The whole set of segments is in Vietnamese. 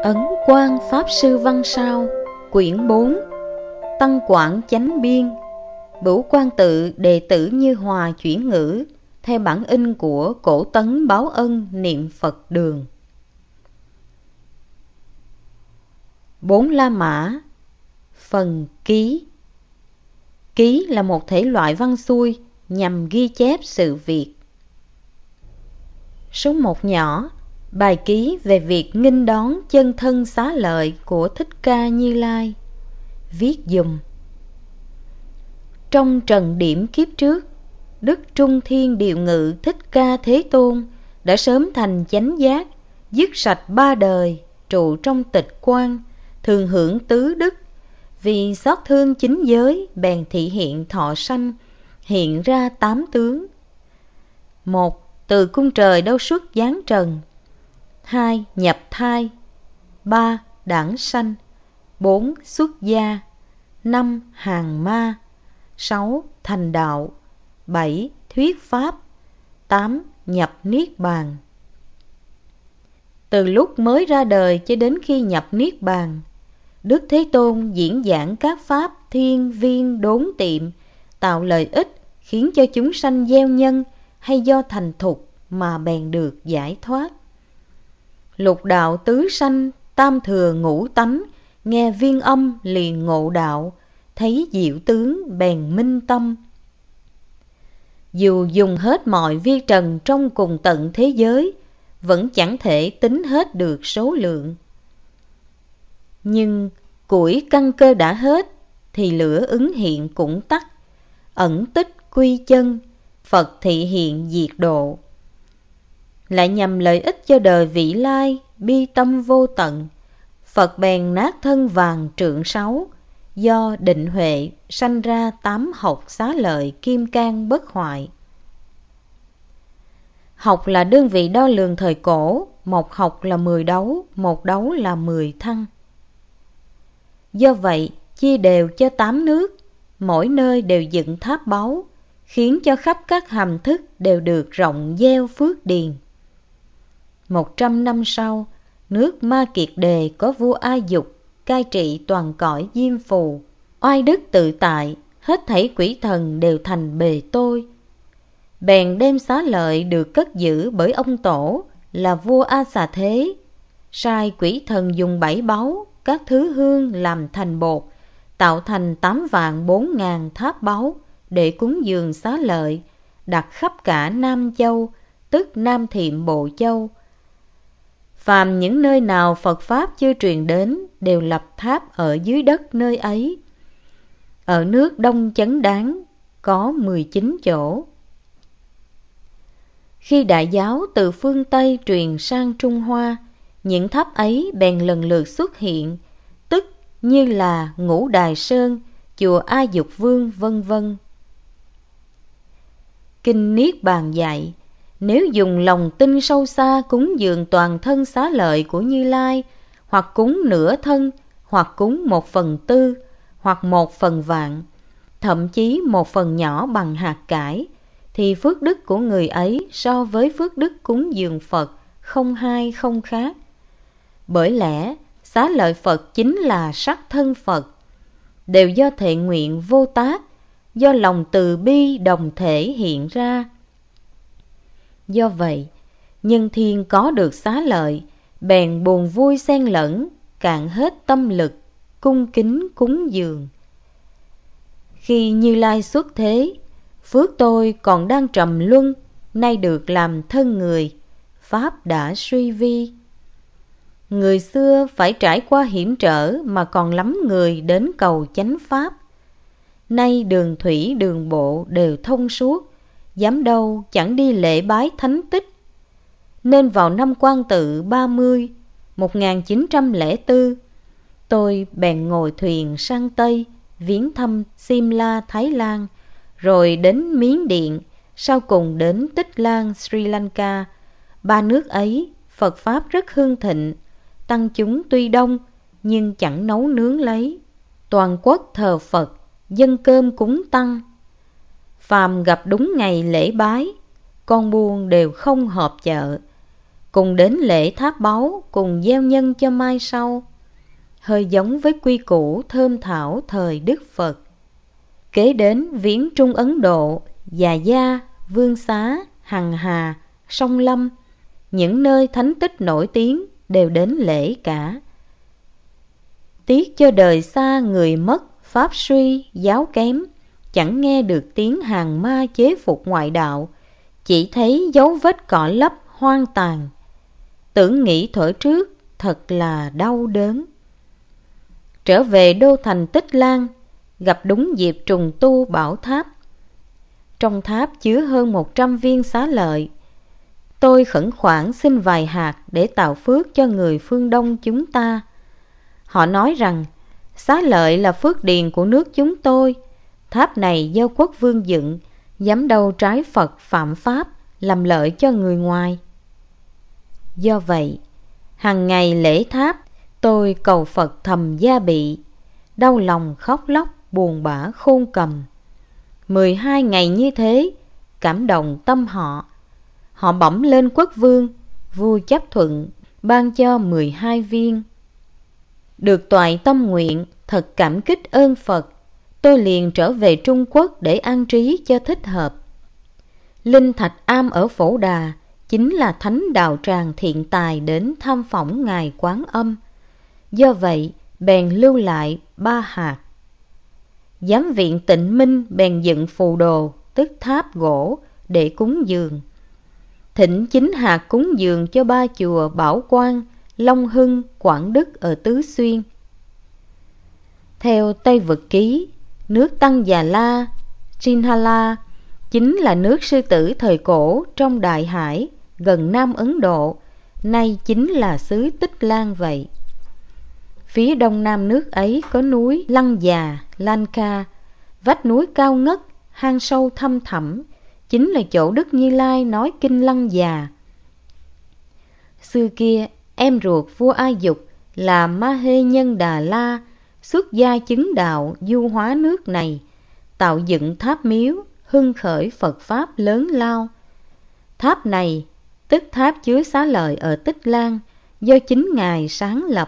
Ấn Quang Pháp Sư Văn Sao, quyển 4, Tăng Quảng Chánh Biên. Bửu Quang Tự đệ tử Như Hòa chuyển ngữ theo bản in của Cổ Tấn Báo Ân Niệm Phật Đường. 4 La Mã. Phần ký. Ký là một thể loại văn xuôi nhằm ghi chép sự việc. Số 1 nhỏ. Bài ký về việc nghinh đón chân thân xá lợi của Thích Ca Như Lai. Viết dùm. Trong trần điểm kiếp trước, Đức Trung Thiên Điều Ngự Thích Ca Thế Tôn đã sớm thành chánh giác, dứt sạch 3 đời, trụ trong tịch quan, thường hưởng tứ đức. Vì xót thương chính giới, bèn thị hiện thọ sanh, hiện ra 8 tướng. 1. Từ cung trời đâu xuất giáng trần. 2. Nhập thai. 3. Đản sanh. 4. Xuất gia. 5. Hàng ma. 6. Thành đạo. 7. Thuyết pháp. 8. Nhập niết bàn. Từ lúc mới ra đời cho đến khi nhập niết bàn, Đức Thế Tôn diễn giảng các pháp thiên viên đốn tiệm, tạo lợi ích khiến cho chúng sanh gieo nhân hay do thành thục mà bèn được giải thoát. Lục đạo tứ sanh, tam thừa ngũ tánh, nghe viên âm liền ngộ đạo, thấy diệu tướng bèn minh tâm. Dù dùng hết mọi vi trần trong cùng tận thế giới, vẫn chẳng thể tính hết được số lượng. Nhưng củi căn cơ đã hết, thì lửa ứng hiện cũng tắt, ẩn tích quy chân, Phật thị hiện diệt độ. Lại nhằm lợi ích cho đời vị lai, bi tâm vô tận, Phật bèn nát thân vàng trượng 6, do định huệ sanh ra 8 học xá lợi kim cang bất hoại. Học là đơn vị đo lường thời cổ, một học là 10 đấu, một đấu là 10 thăng. Do vậy, chia đều cho 8 nước, mỗi nơi đều dựng tháp báu, khiến cho khắp các hàm thức đều được rộng gieo phước điền. 100 năm sau, nước Ma Kiệt Đề có vua A Dục cai trị toàn cõi Diêm Phù, oai đức tự tại, hết thảy quỷ thần đều thành bề tôi. Bèn đem xá lợi được cất giữ bởi ông tổ là vua A Xà Thế, sai quỷ thần dùng 7 báu, các thứ hương làm thành bột, tạo thành 8.400.000 tháp báu để cúng dường xá lợi, đặt khắp cả Nam Châu, tức Nam Thiệm Bộ Châu. Phàm những nơi nào Phật Pháp chưa truyền đến đều lập tháp ở dưới đất nơi ấy. Ở nước Đông Chấn Đáng có 19 chỗ. Khi Đại giáo từ phương Tây truyền sang Trung Hoa, những tháp ấy bèn lần lượt xuất hiện, tức như là Ngũ Đài Sơn, chùa A Dục Vương vân vân. Kinh Niết Bàn dạy, nếu dùng lòng tin sâu xa cúng dường toàn thân xá lợi của Như Lai, hoặc cúng nửa thân, hoặc cúng 1/4, hoặc 1/100.000, thậm chí 1 phần nhỏ bằng hạt cải, thì phước đức của người ấy so với phước đức cúng dường Phật không hai không khác. Bởi lẽ xá lợi Phật chính là sắc thân Phật, đều do thệ nguyện vô tác, do lòng từ bi đồng thể hiện ra. Do vậy, nhân thiên có được xá lợi, bèn buồn vui xen lẫn, cạn hết tâm lực, cung kính cúng dường. Khi Như Lai xuất thế, phước tôi còn đang trầm luân, nay được làm thân người, Pháp đã suy vi. Người xưa phải trải qua hiểm trở mà còn lắm người đến cầu chánh Pháp. Nay đường thủy đường bộ đều thông suốt, dám đâu chẳng đi lễ bái thánh tích. Nên vào năm Quang Tự 30, 1904, tôi bèn ngồi thuyền sang Tây, viếng thăm Simla Thái Lan, rồi đến Miến Điện, sau cùng đến Tích Lan Sri Lanka. 3 nước ấy Phật Pháp rất hưng thịnh, tăng chúng tuy đông nhưng chẳng nấu nướng lấy. Toàn quốc thờ Phật, dân cơm cúng tăng. Phàm gặp đúng ngày lễ bái, con buôn đều không họp chợ. cùng đến lễ tháp báu, cùng gieo nhân cho mai sau, hơi giống với quy củ thơm thảo thời Đức Phật. Kế đến viếng Trung Ấn Độ, Già Gia, Vương Xá, Hằng Hà, Sông Lâm, những nơi thánh tích nổi tiếng đều đến lễ cả. Tiếc cho đời xa người mất, pháp suy, giáo kém, chẳng nghe được tiếng hàng ma chế phục ngoại đạo, chỉ thấy dấu vết cỏ lấp hoang tàn. Tưởng nghĩ thuở trước thật là đau đớn. Trở về đô thành Tích Lan, gặp đúng dịp trùng tu bảo tháp. Trong tháp chứa hơn 100 viên xá lợi. Tôi khẩn khoản xin vài hạt để tạo phước cho người phương Đông chúng ta. Họ nói rằng xá lợi là phước điền của nước chúng tôi. Tháp này do quốc vương dựng, dám đâu trái Phật phạm pháp, làm lợi cho người ngoài. Do vậy, hằng ngày lễ tháp, tôi cầu Phật thầm gia bị, đau lòng khóc lóc buồn bã khôn cầm. 12 ngày như thế, cảm động tâm họ. Họ bẩm lên quốc vương, vua chấp thuận, ban cho 12 viên. Được toại tâm nguyện, thật cảm kích ơn Phật. Tôi liền trở về Trung Quốc để an trí cho thích hợp. Linh Thạch Am ở Phổ Đà chính là thánh đạo tràng thiện tài đến tham phỏng Ngài Quán Âm. Do vậy, bèn lưu lại 3 hạt. Giám viện Tịnh Minh bèn dựng phù đồ, tức tháp gỗ, để cúng dường. Thỉnh 9 hạt cúng dường cho 3 chùa Bảo Quang, Long Hưng, Quảng Đức ở Tứ Xuyên. Theo Tây Vực Ký, nước Tăng Già La, Sinhala, chính là nước sư tử thời cổ trong Đại Hải, gần Nam Ấn Độ, nay chính là xứ Tích Lan vậy. Phía đông nam nước ấy có núi Lăng Già, Lanka, vách núi cao ngất, hang sâu thăm thẳm, chính là chỗ Đức Như Lai nói kinh Lăng Già. Xưa kia, em ruột vua A Dục là Ma Hê Nhân Đà La, xuất gia chứng đạo du hóa nước này, tạo dựng tháp miếu, hưng khởi Phật Pháp lớn lao. Tháp này, tức tháp chứa xá lợi ở Tích Lan, do chính Ngài sáng lập.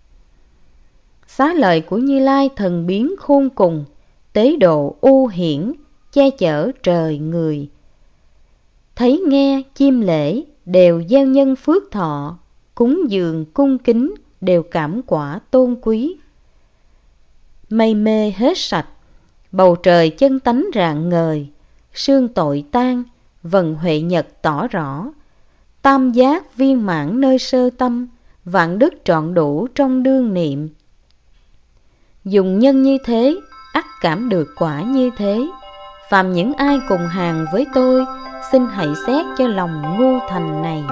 Xá lợi của Như Lai thần biến khôn cùng, tế độ u hiển, che chở trời người. Thấy nghe chiêm lễ đều gieo nhân phước thọ, cúng dường cung kính đều cảm quả tôn quý. Mây mê hết sạch, bầu trời chân tánh rạng ngời, sương tội tan, vần huệ nhật tỏ rõ. Tam giác viên mãn nơi sơ tâm, vạn đức trọn đủ trong đương niệm. Dùng nhân như thế, ắt cảm được quả như thế. Phàm những ai cùng hàng với tôi, xin hãy xét cho lòng ngu thành này.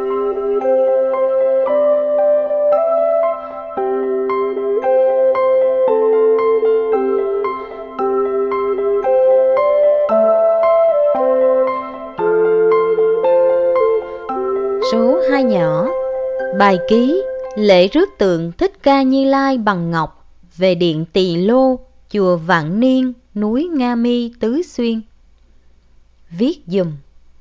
Số 2 nhỏ. Bài ký lễ rước tượng Thích Ca Như Lai bằng ngọc về điện Tỳ Lô, chùa Vạn Niên, núi Nga Mi, Tứ Xuyên. Viết dùm.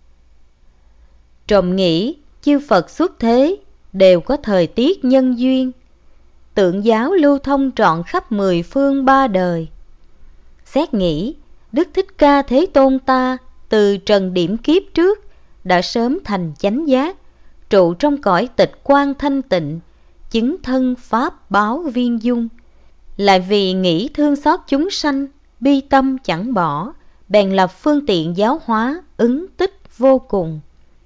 Trộm nghĩ chư Phật xuất thế đều có thời tiết nhân duyên, tượng giáo lưu thông trọn khắp 10 phương 3 đời. Xét nghĩ Đức Thích Ca Thế Tôn ta từ trần điểm kiếp trước đã sớm thành chánh giác, trụ trong cõi tịch quang thanh tịnh, chứng thân pháp báo viên dung. Lại vì nghĩ thương xót chúng sanh, bi tâm chẳng bỏ, bèn lập phương tiện giáo hóa, ứng tích vô cùng.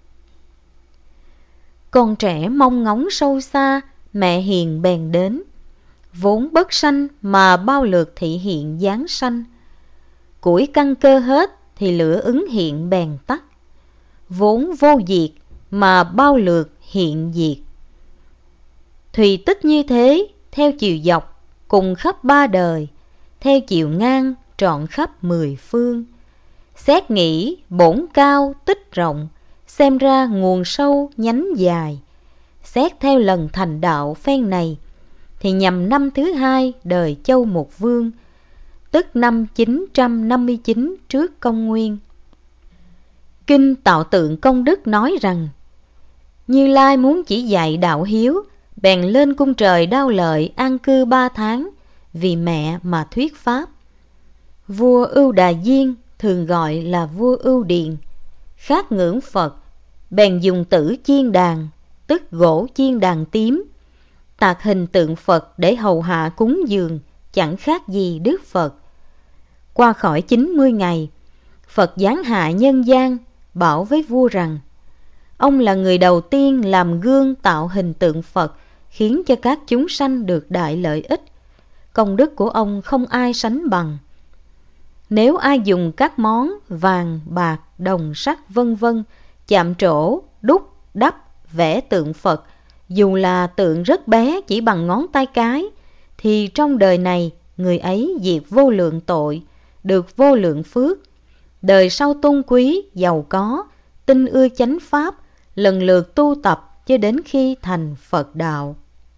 Con trẻ mong ngóng sâu xa, mẹ hiền bèn đến. Vốn bất sanh mà bao lượt thị hiện giáng sanh. Củi căn cơ hết thì lửa ứng hiện bèn tắt. Vốn vô diệt mà bao lượt hiện diệt. Thùy tích như thế, theo chiều dọc, cùng khắp 3 đời, theo chiều ngang, trọn khắp 10 phương. Xét nghĩ bổn cao tích rộng, xem ra nguồn sâu nhánh dài. Xét theo lần thành đạo phen này, thì nhằm năm thứ 2 đời Châu Mục Vương, tức năm 959 trước công nguyên. Kinh Tạo Tượng Công Đức nói rằng, Như Lai muốn chỉ dạy đạo hiếu, bèn lên cung trời Đao Lợi an cư 3 tháng, vì mẹ mà thuyết pháp. Vua Ưu Đà Diên, thường gọi là vua Ưu Điền, khát ngưỡng Phật, bèn dùng tử chiên đàn, tức gỗ chiên đàn tím, tạc hình tượng Phật để hầu hạ cúng dường, chẳng khác gì Đức Phật. Qua khỏi 90 ngày, Phật giáng hạ nhân gian, bảo với vua rằng ông là người đầu tiên làm gương tạo hình tượng Phật, khiến cho các chúng sanh được đại lợi ích. Công đức của ông không ai sánh bằng. Nếu ai dùng các món vàng, bạc, đồng, sắt vân vân chạm trổ, đúc, đắp, vẽ tượng Phật, dù là tượng rất bé chỉ bằng ngón tay cái, thì trong đời này người ấy diệt vô lượng tội, được vô lượng phước, đời sau tôn quý, giàu có, tin ưa chánh pháp, lần lượt tu tập cho đến khi thành Phật đạo.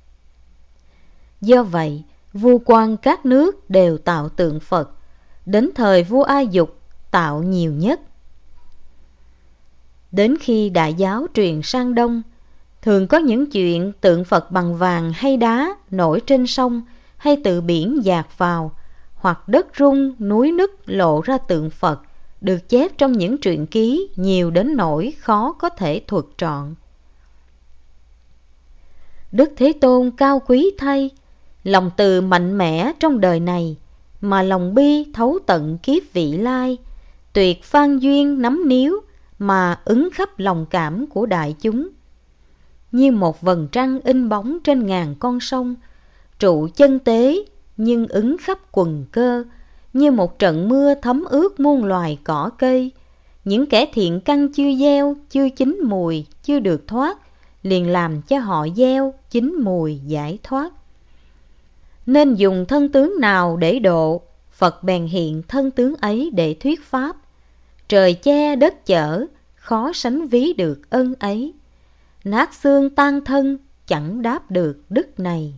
Do vậy, vua quan các nước đều tạo tượng Phật, đến thời vua A Dục tạo nhiều nhất. Đến khi Đại giáo truyền sang Đông, thường có những chuyện tượng Phật bằng vàng hay đá nổi trên sông hay từ biển dạt vào, hoặc đất rung, núi nứt lộ ra tượng Phật, được chép trong những truyện ký nhiều đến nỗi khó có thể thuật trọn. Đức Thế Tôn cao quý thay, lòng từ mạnh mẽ trong đời này, mà lòng bi thấu tận kiếp vị lai, tuyệt phan duyên nắm níu, mà ứng khắp lòng cảm của đại chúng. Như một vầng trăng in bóng trên ngàn con sông, trụ chân tế nhưng ứng khắp quần cơ, như một trận mưa thấm ướt muôn loài cỏ cây. Những kẻ thiện căn chưa gieo, chưa chín mùi, chưa được thoát, liền làm cho họ gieo, chín mùi, giải thoát. Nên dùng thân tướng nào để độ, Phật bèn hiện thân tướng ấy để thuyết pháp. Trời che đất chở, khó sánh ví được ân ấy. Nát xương tan thân, chẳng đáp được đức này.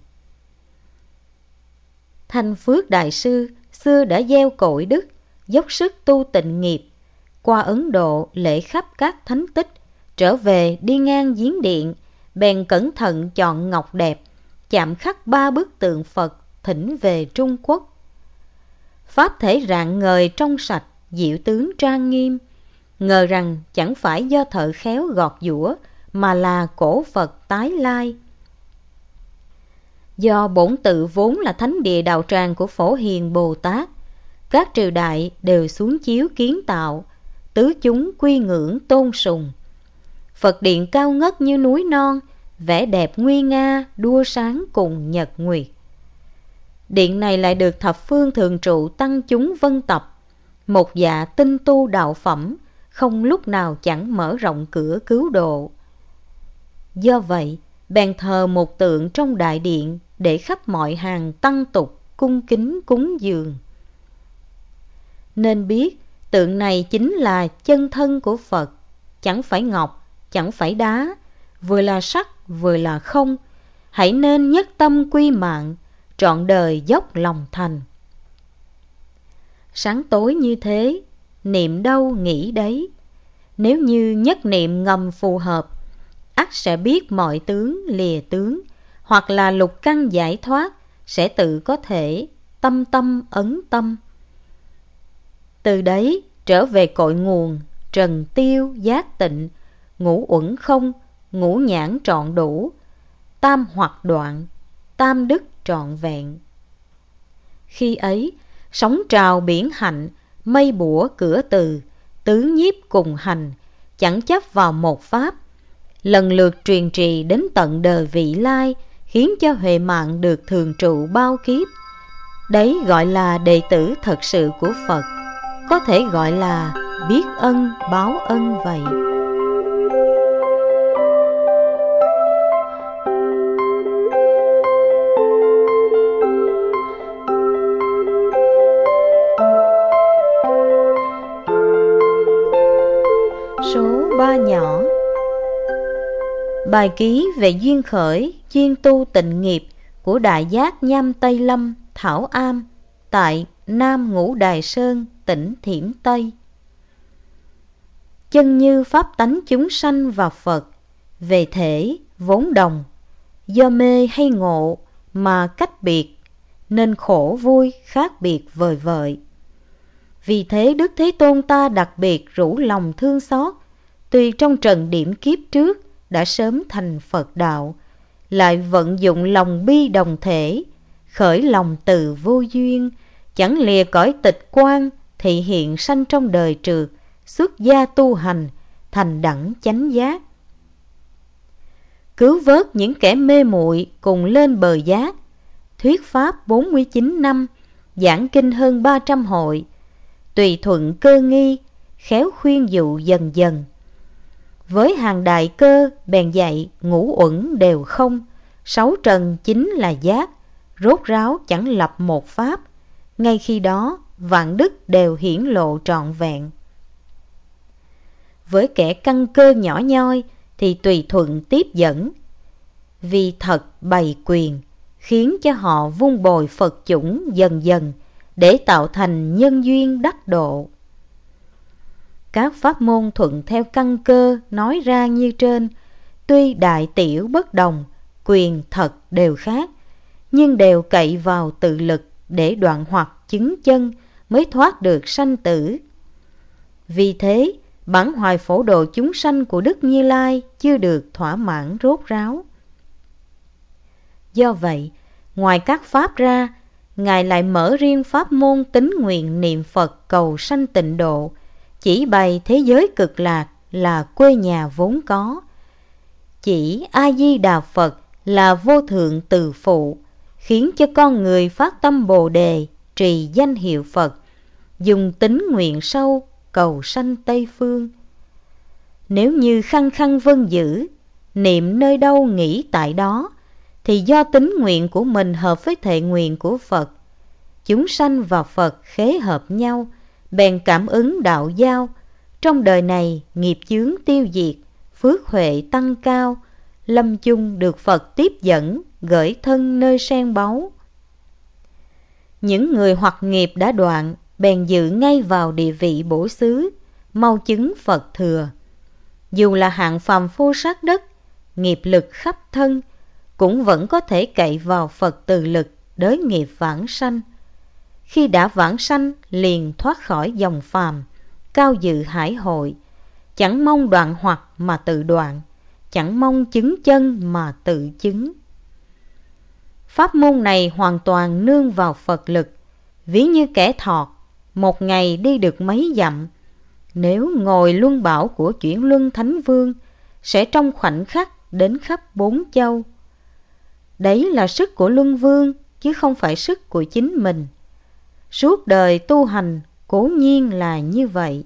Thanh Phước Đại Sư xưa đã gieo cội đức, dốc sức tu tịnh nghiệp. Qua Ấn Độ lễ khắp các thánh tích, trở về đi ngang giếng điện, bèn cẩn thận chọn ngọc đẹp, chạm khắc 3 bức tượng Phật, thỉnh về Trung Quốc. Pháp thể rạng ngời trong sạch, diệu tướng trang nghiêm. Ngờ rằng chẳng phải do thợ khéo gọt giũa, mà là cổ Phật tái lai. Do bổn tự vốn là thánh địa đạo tràng của Phổ Hiền Bồ Tát, các triều đại đều xuống chiếu kiến tạo, tứ chúng quy ngưỡng tôn sùng. Phật điện cao ngất như núi non, vẻ đẹp nguy nga, đua sáng cùng nhật nguyệt. Điện này lại được thập phương thường trụ tăng chúng vân tập, một dạ tinh tu đạo phẩm, không lúc nào chẳng mở rộng cửa cứu độ. Do vậy, bèn thờ một tượng trong đại điện, để khắp mọi hàng tăng tục cung kính cúng dường. Nên biết tượng này chính là chân thân của Phật, chẳng phải ngọc, chẳng phải đá, vừa là sắc vừa là không. Hãy nên nhất tâm quy mạng, trọn đời dốc lòng thành. Sáng tối như thế, niệm đâu nghĩ đấy. Nếu như nhất niệm ngầm phù hợp, ắt sẽ biết mọi tướng lìa tướng, hoặc là lục căn giải thoát, sẽ tự có thể tâm tâm ấn tâm. Từ đấy trở về cội nguồn, trần tiêu giác tịnh, ngũ uẩn không, ngũ nhãn trọn đủ, tam hoặc đoạn, tam đức trọn vẹn. Khi ấy, sóng trào biển hạnh, mây bủa cửa từ, tứ nhiếp cùng hành, chẳng chấp vào một pháp, lần lượt truyền trì đến tận đời vị lai, khiến cho huệ mạng được thường trụ bao kiếp. Đấy gọi là đệ tử thật sự của Phật, có thể gọi là biết ân báo ân vậy. Số 3 nhỏ. Bài ký về duyên khởi chuyên tu tịnh nghiệp của Đại Giác Nham Tây Lâm Thảo Am tại Nam Ngũ Đài Sơn, tỉnh Thiểm Tây. Chân như pháp tánh chúng sanh và Phật, Về thể vốn đồng, do mê hay ngộ mà cách biệt, nên khổ vui khác biệt vời vợi. Vì thế Đức Thế Tôn ta đặc biệt rủ lòng thương xót, tuy trong trần điểm kiếp trước đã sớm thành Phật đạo, lại vận dụng lòng bi đồng thể, khởi lòng từ vô duyên, chẳng lìa cõi tịch quan, thị hiện sanh trong đời trượt, xuất gia tu hành, thành đẳng chánh giác. Cứu vớt những kẻ mê muội cùng lên bờ giác, thuyết pháp 49 năm, giảng kinh hơn 300 hội, tùy thuận cơ nghi, khéo khuyên dụ dần dần. Với hàng đại cơ bèn dạy ngũ uẩn đều không, sáu trần chính là giác, rốt ráo chẳng lập một pháp, ngay khi đó vạn đức đều hiển lộ trọn vẹn. Với kẻ căn cơ nhỏ nhoi thì tùy thuận tiếp dẫn, vì thật bày quyền, khiến cho họ vun bồi Phật chủng dần dần, để tạo thành nhân duyên đắc độ. Các pháp môn thuận theo căn cơ nói ra như trên, tuy đại tiểu bất đồng, quyền thật đều khác, nhưng đều cậy vào tự lực để đoạn hoặc chứng chân mới thoát được sanh tử. Vì thế, bản hoài phổ độ chúng sanh của Đức Như Lai chưa được thỏa mãn rốt ráo. Do vậy, ngoài các pháp ra, Ngài lại mở riêng pháp môn tín nguyện niệm Phật cầu sanh tịnh độ, chỉ bày thế giới cực lạc là quê nhà vốn có, chỉ A Di Đà Phật là vô thượng từ phụ, khiến cho con người phát tâm Bồ đề, trì danh hiệu Phật, dùng tín nguyện sâu cầu sanh Tây phương. Nếu như khăng khăng vâng giữ, niệm nơi đâu nghĩ tại đó, thì do tín nguyện của mình hợp với thệ nguyện của Phật, chúng sanh và Phật khế hợp nhau, bèn cảm ứng đạo giao. Trong đời này nghiệp chướng tiêu diệt, phước huệ tăng cao, lâm chung được Phật tiếp dẫn, gửi thân nơi sen báu. Những người hoặc nghiệp đã đoạn, bèn dự ngay vào địa vị bổ xứ, mau chứng Phật thừa. Dù là hạng phàm phu sát đất, nghiệp lực khắp thân, cũng vẫn có thể cậy vào Phật từ lực đới nghiệp vãng sanh. Khi đã vãng sanh liền thoát khỏi dòng phàm, cao dự hải hội, chẳng mong đoạn hoặc mà tự đoạn, chẳng mong chứng chân mà tự chứng. Pháp môn này hoàn toàn nương vào Phật lực, ví như kẻ thọt, một ngày đi được mấy dặm, nếu ngồi luân bảo của chuyển luân Thánh Vương, sẽ trong khoảnh khắc đến khắp 4 châu. Đấy là sức của Luân Vương, chứ không phải sức của chính mình. Suốt đời tu hành cố nhiên là như vậy.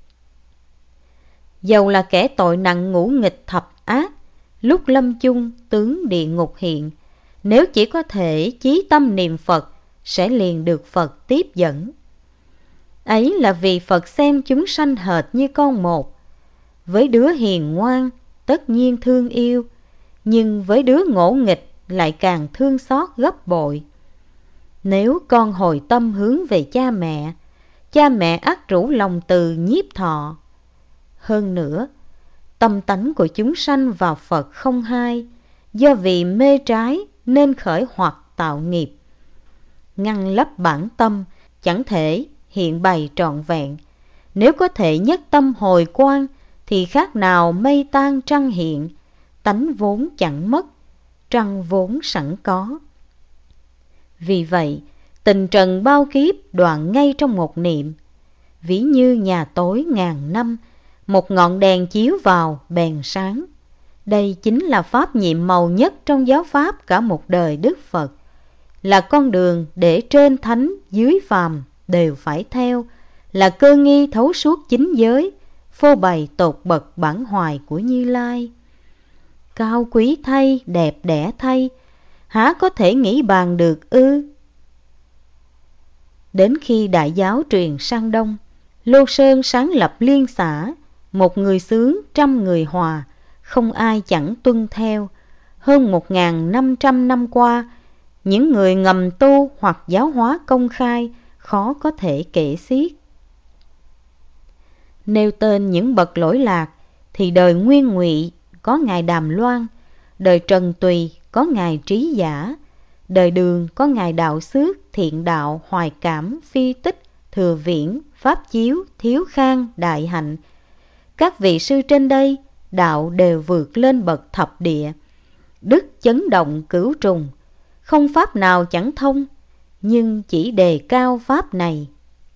Dầu là kẻ tội nặng ngũ nghịch thập ác, lúc lâm chung tướng địa ngục hiện, nếu chỉ có thể chí tâm niệm Phật, sẽ liền được Phật tiếp dẫn. Ấy là vì Phật xem chúng sanh hệt như con một. Với đứa hiền ngoan tất nhiên thương yêu, nhưng với đứa ngỗ nghịch lại càng thương xót gấp bội. Nếu con hồi tâm hướng về cha mẹ ắt rủ lòng từ nhiếp thọ. Hơn nữa, tâm tánh của chúng sanh vào Phật không hai, do vì mê trái nên khởi hoặc tạo nghiệp. Ngăn lấp bản tâm chẳng thể hiện bày trọn vẹn. Nếu có thể nhất tâm hồi quang, thì khác nào mây tan trăng hiện, tánh vốn chẳng mất, trăng vốn sẵn có. Vì vậy, tình trần bao kiếp đoạn ngay trong một niệm, ví như nhà tối ngàn năm, một ngọn đèn chiếu vào bèn sáng. Đây chính là pháp nhiệm màu nhất trong giáo pháp cả một đời Đức Phật, là con đường để trên thánh dưới phàm đều phải theo, là cơ nghi thấu suốt chính giới, phô bày tột bậc bản hoài của Như Lai. Cao quý thay, đẹp đẽ thay, há có thể nghĩ bàn được ư? Đến khi đại giáo truyền sang Đông, Lô Sơn sáng lập liên xã, một người xướng trăm người hòa, không ai chẳng tuân theo. Hơn 1.500 năm qua, những người ngầm tu hoặc giáo hóa công khai khó có thể kể xiết. Nêu tên những bậc lỗi lạc thì đời Nguyên Ngụy có ngài Đàm Loan, đời Trần Tùy có ngài Trí Giả, đời Đường có ngài Đạo Xước, Thiện Đạo, Hoài Cảm, Phi Tích, Thừa Viễn, Pháp Chiếu, Thiếu Khang, Đại Hạnh. Các vị sư trên đây đạo đều vượt lên bậc thập địa, đức chấn động cửu trùng, không pháp nào chẳng thông, nhưng chỉ đề cao pháp này.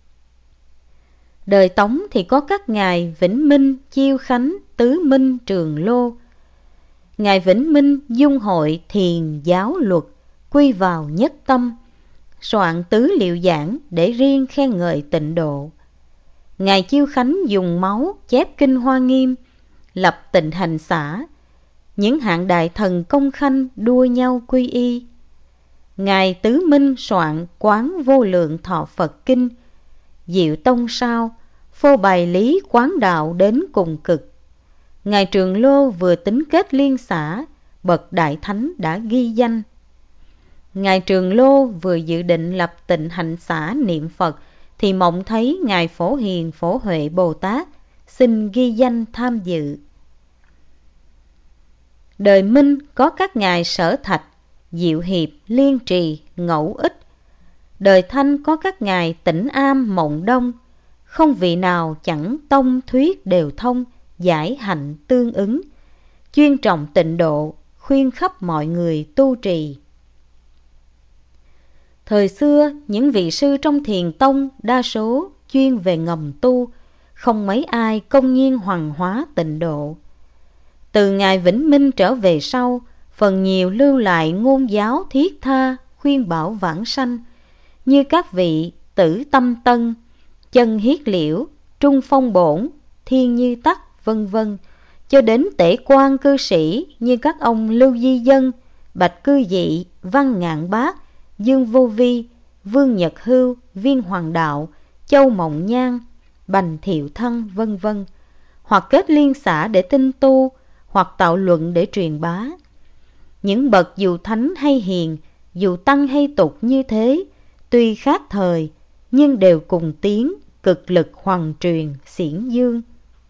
Đời Tống thì có các ngài Vĩnh Minh, Chiêu Khánh, Tứ Minh, Trường Lô. Ngài Vĩnh Minh dung hội thiền giáo luật, quy vào nhất tâm, soạn tứ liệu giảng để riêng khen ngợi tịnh độ. Ngài Chiêu Khánh dùng máu chép kinh Hoa Nghiêm, lập Tịnh Hành Xã, những hạng đại thần công khanh đua nhau quy y. Ngài Tứ Minh soạn Quán Vô Lượng Thọ Phật Kinh, Diệu Tông Sao, phô bày lý quán đạo đến cùng cực. Ngài Trường Lô vừa tính kết liên xã, bậc đại thánh đã ghi danh. Ngài Trường Lô vừa dự định lập Tịnh Hạnh Xã niệm Phật, thì mộng thấy ngài Phổ Hiền Phổ Huệ Bồ Tát, xin ghi danh tham dự. Đời Minh có các ngài Sở Thạch, Diệu Hiệp, Liên Trì, Ngẫu Ích. Đời Thanh có các ngài Tĩnh Am, Mộng Đông, không vị nào chẳng tông thuyết đều thông, giải hạnh tương ứng, chuyên trọng tịnh độ, khuyên khắp mọi người tu trì. Thời xưa, những vị sư trong thiền tông đa số chuyên về ngầm tu, không mấy ai công nhiên hoằng hóa tịnh độ. Từ ngài Vĩnh Minh trở về sau, phần nhiều lưu lại ngôn giáo thiết tha, khuyên bảo vãng sanh, như các vị Tử Tâm Tân, Chân Hiết Liễu, Trung Phong Bổn, Thiên Như Tắc, vân vân, cho đến tể quan cư sĩ như các ông Lưu Di Dân, Bạch Cư Dị, Văn Ngạn Bác, Dương Vô Vi, Vương Nhật Hưu, Viên Hoàng Đạo, Châu Mộng Nhan, Bành Thiệu Thân, vân vân, hoặc kết liên xã để tinh tu, hoặc tạo luận để truyền bá. Những bậc dù thánh hay hiền, dù tăng hay tục như thế, tuy khác thời, nhưng đều cùng tiếng, cực lực hoằng truyền, xiển dương.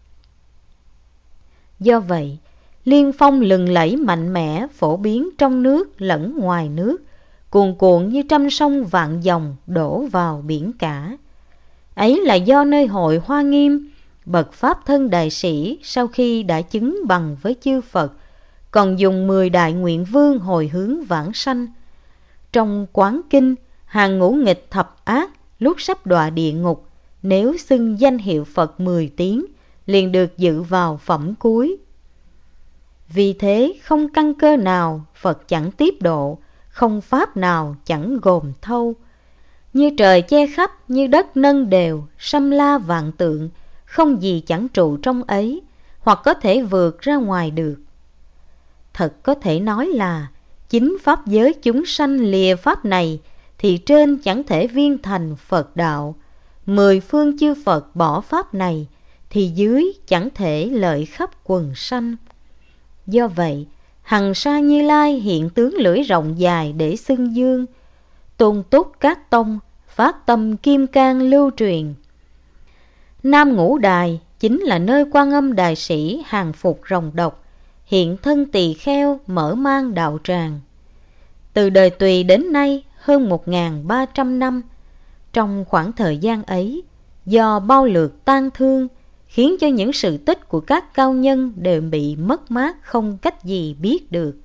Do vậy, Liên Phong lừng lẫy mạnh mẽ, phổ biến trong nước lẫn ngoài nước, cuồn cuộn như trăm sông vạn dòng đổ vào biển cả. Ấy là do nơi hội Hoa Nghiêm, bậc Pháp thân đại sĩ sau khi đã chứng bằng với chư Phật, còn dùng 10 đại nguyện vương hồi hướng vãng sanh. Trong Quán Kinh, hàng ngũ nghịch thập ác lúc sắp đọa địa ngục, nếu xưng danh hiệu Phật 10 tiếng, liền được dự vào phẩm cuối. Vì thế không căn cơ nào Phật chẳng tiếp độ, không pháp nào chẳng gồm thâu. Như trời che khắp, như đất nâng đều, sâm la vạn tượng, không gì chẳng trụ trong ấy, hoặc có thể vượt ra ngoài được. Thật có thể nói là, chính pháp giới chúng sanh lìa pháp này, thì trên chẳng thể viên thành Phật đạo. 10 phương chư Phật bỏ pháp này, thì dưới chẳng thể lợi khắp quần sanh. Do vậy, hằng sa Như Lai hiện tướng lưỡi rộng dài để xưng dương, tôn túc các tông, phát tâm kim cang lưu truyền. Nam Ngũ Đài chính là nơi Quan Âm Đại Sĩ hàng phục rồng độc, hiện thân tỳ kheo mở mang đạo tràng. Từ đời Tùy đến nay hơn 1300 năm, trong khoảng thời gian ấy, do bao lượt tang thương, khiến cho những sự tích của các cao nhân đều bị mất mát không cách gì biết được.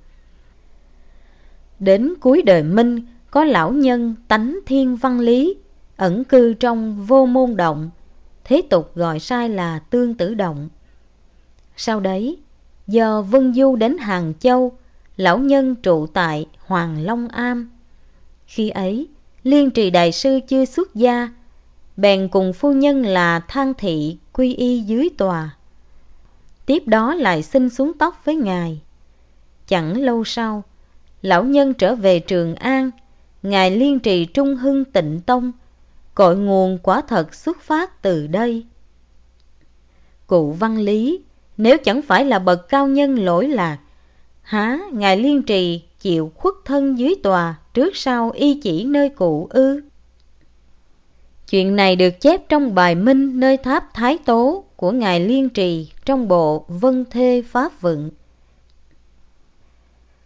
Đến cuối đời Minh, có lão nhân Tánh Thiên Văn Lý, ẩn cư trong Vô Môn Động, thế tục gọi sai là Tương Tử Động. Sau đấy, do vân du đến Hàng Châu, lão nhân trụ tại Hoàng Long Am. Khi ấy, Liên Trì Đại Sư chưa xuất gia, bèn cùng phu nhân là Thang Thị quy y dưới tòa. Tiếp đó lại xin xuống tóc với ngài. Chẳng lâu sau, lão nhân trở về Trường An, ngài Liên Trì Trung Hưng Tịnh Tông, cội nguồn quả thật xuất phát từ đây. Cụ Văn Lý, nếu chẳng phải là bậc cao nhân lỗi lạc, há ngài Liên Trì chịu khuất thân dưới tòa trước sau y chỉ nơi cụ ư? Chuyện này được chép trong bài minh nơi tháp Thái Tố của ngài Liên Trì trong bộ Vân Thê Pháp Vựng.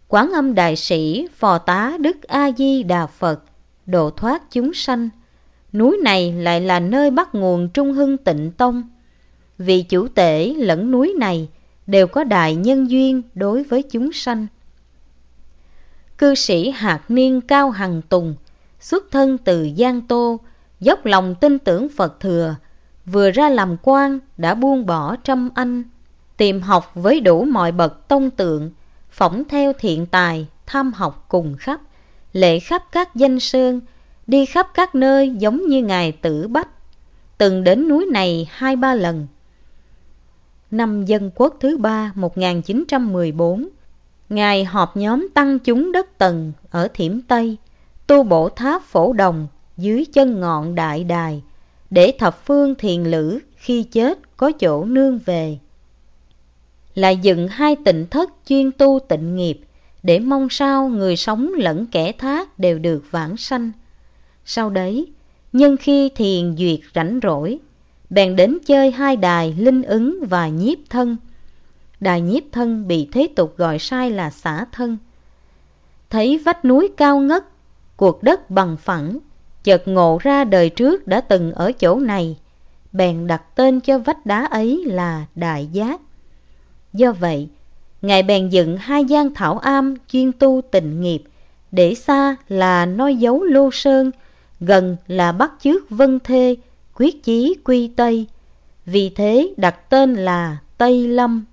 Quán Âm Đại Sĩ phò tá Đức A Di Đà Phật độ thoát chúng sanh. Núi này lại là nơi bắt nguồn Trung Hưng Tịnh Tông. Vị chủ tể lẫn núi này đều có đại nhân duyên đối với chúng sanh. Cư sĩ Hạt Niên Cao Hằng Tùng xuất thân từ Giang Tô, dốc lòng tin tưởng Phật Thừa, vừa ra làm quan đã buông bỏ trăm anh, tìm học với đủ mọi bậc tông tượng, phỏng theo thiện tài, tham học cùng khắp, lệ khắp các danh sơn, đi khắp các nơi giống như Ngài Tử Bách, từng đến núi này 2-3 lần. Năm Dân Quốc thứ 3 1914, Ngài họp nhóm tăng chúng đất Tần ở Thiểm Tây, tu bổ tháp Phổ Đồng dưới chân ngọn Đại Đài, để thập phương thiền lữ khi chết có chỗ nương về. Lại dựng 2 tịnh thất chuyên tu tịnh nghiệp, để mong sao người sống lẫn kẻ thác đều được vãng sanh. Sau đấy, nhân khi thiền duyệt rảnh rỗi, bèn đến chơi 2 đài Linh Ứng và Nhiếp Thân. Đài Nhiếp Thân bị thế tục gọi sai là Xả Thân. Thấy vách núi cao ngất, cuộc đất bằng phẳng, chợt ngộ ra đời trước đã từng ở chỗ này, bèn đặt tên cho vách đá ấy là Đại Giác. Do vậy, Ngài bèn dựng 2 gian thảo am chuyên tu tịnh nghiệp, để xa là noi dấu Lô Sơn, gần là bắt chước Vân Thê, quyết chí quy Tây. Vì thế đặt tên là Tây Lâm.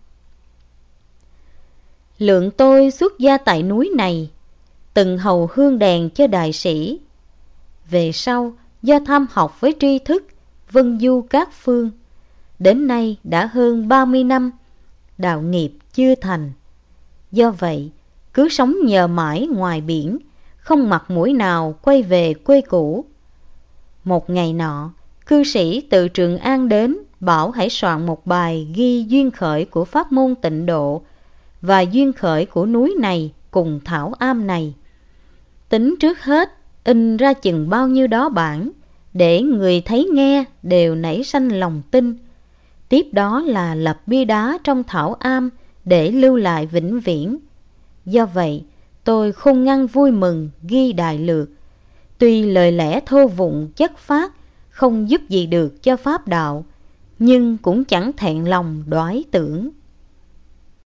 Lượng tôi xuất gia tại núi này, từng hầu hương đèn cho đại sĩ. Về sau, do tham học với tri thức, vân du các phương, đến nay đã hơn 30 năm, đạo nghiệp chưa thành. Do vậy, cứ sống nhờ mãi ngoài biển, không mặt mũi nào quay về quê cũ. Một ngày nọ, cư sĩ từ Trường An đến, bảo hãy soạn một bài ghi duyên khởi của pháp môn Tịnh Độ và duyên khởi của núi này cùng thảo am này. Tính trước hết in ra chừng bao nhiêu đó bản, để người thấy nghe đều nảy sanh lòng tin. Tiếp đó là lập bia đá trong thảo am để lưu lại vĩnh viễn. Do vậy, tôi khôn ngăn vui mừng ghi đại lược. Tuy lời lẽ thô vụng chất phác, không giúp gì được cho pháp đạo, nhưng cũng chẳng thẹn lòng đoái tưởng.